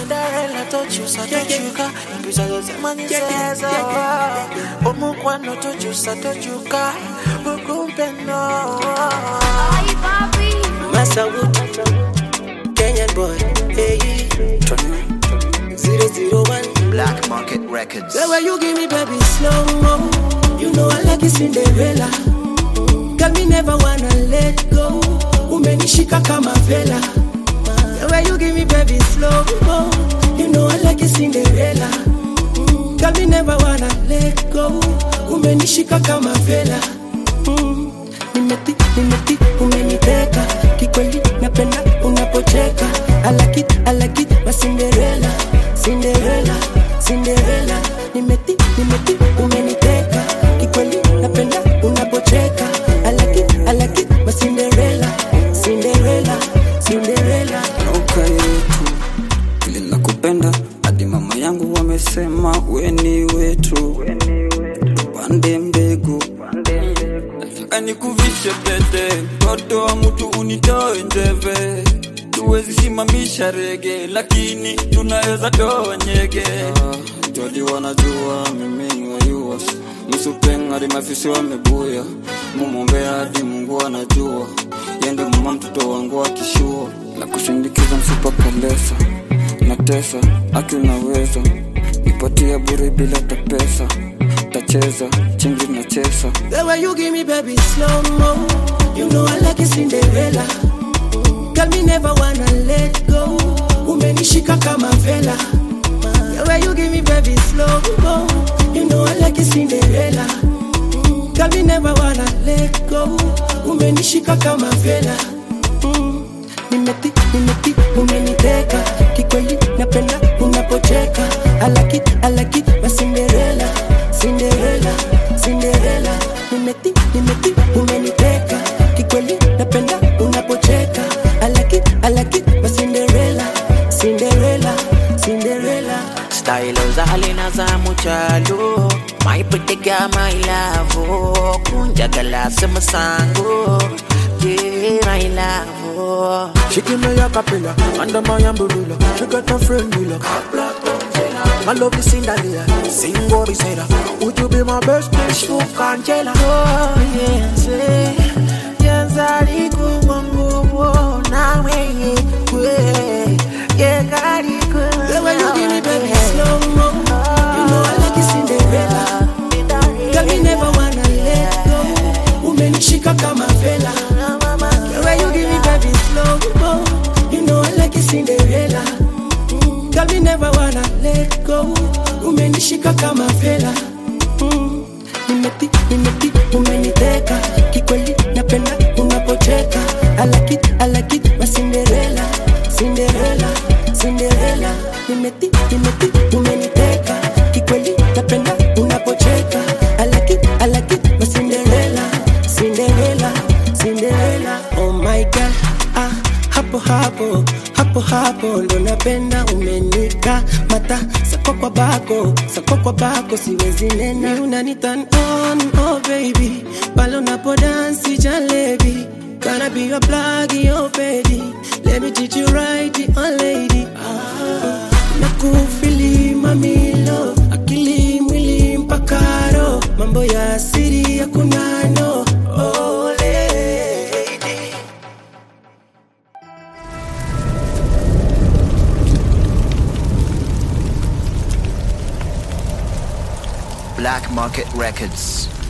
Cinderella tochusa tochuka Mpisa zote mani seza Omukwano tochusa tochuka Ukumpendo Massa Wood Kenyan boy Hey 001 Black Market Records. The way you give me baby slow-mo You know I like it Cinderella Girl me never wanna let go Umenishika kama vela The way you give me baby slow-mo You know I like it Cinderella Girl me never wanna let go Umenishika kama vela Nimeti, umeniteka Kikweli napenda unapocheka I like it, my Cinderella Cinderella, Cinderella Nimeti, umeniteka Kikweli napenda unapocheka I like it, my Cinderella Cinderella, Cinderella Nauka yetu ili nakupenda hadi mama yangu wamesema weni wetu Pande mbegu nataka nikuvishe pete mtoto wa mtu unitoe njeve Tuwezi simamisha rege lakini tunaweza toa nyege Jodi wanajua mimi wa yuwas Msupenga di mafisi wamebuya Mumombe hadi Mungu anajua Yende mama mtoto wangu akishua Na kushindikiza msupa kalesa Na tesa, aki unaweza Nipatia bure bila tapesa Tacheza, chingi na chesa The way you give me baby slow-mo You know I like it Cinderella Girl me never wanna let go Umenishika kama vela The way you give me baby slow-mo You know I like it Cinderella Girl me never wanna let go Umenishika kama vela Nimeti, umeniteka Kikweli napenda unapocheka I like it, my Cinderella Cinderella, Cinderella Nimeti, umeniteka Kikweli napenda unapocheka I like it, my Cinderella Cinderella, Cinderella Style za halina za muchalo My pretty girl, my love Kunja galasa masango Yeah, my love She give me a capella Under my umbrella She got a friend with her My love is Cinderella Sing what we say that Would you be my best bitch? Fuck Angela Oh, yes, yes, I wangu na wewe The way you give me baby slow-mo You know I like it Cinderella Girl me never wanna let go Umenishika kama vela The way you give me baby slow-mo You know I like it Cinderella Girl me never wanna let go Umenishika kama vela Nimeti, umeniteka Kikweli napenda unapocheka I like it, my Cinderella Cinderella, Cinderella Nimeti, umeniteka Kikweli napenda unapocheka I like it, my Cinderella Cinderella, Cinderella Oh my God, hapo ndo napenda umenika mata sako kwa bako siwezi nena unani turn on oh baby palo napo dance jalebi gonna be your plug your baby let me teach you right oh lady nakufili mamilo akili mwili mpakaro mambo ya siri ya kunano oh lady Black Market Records.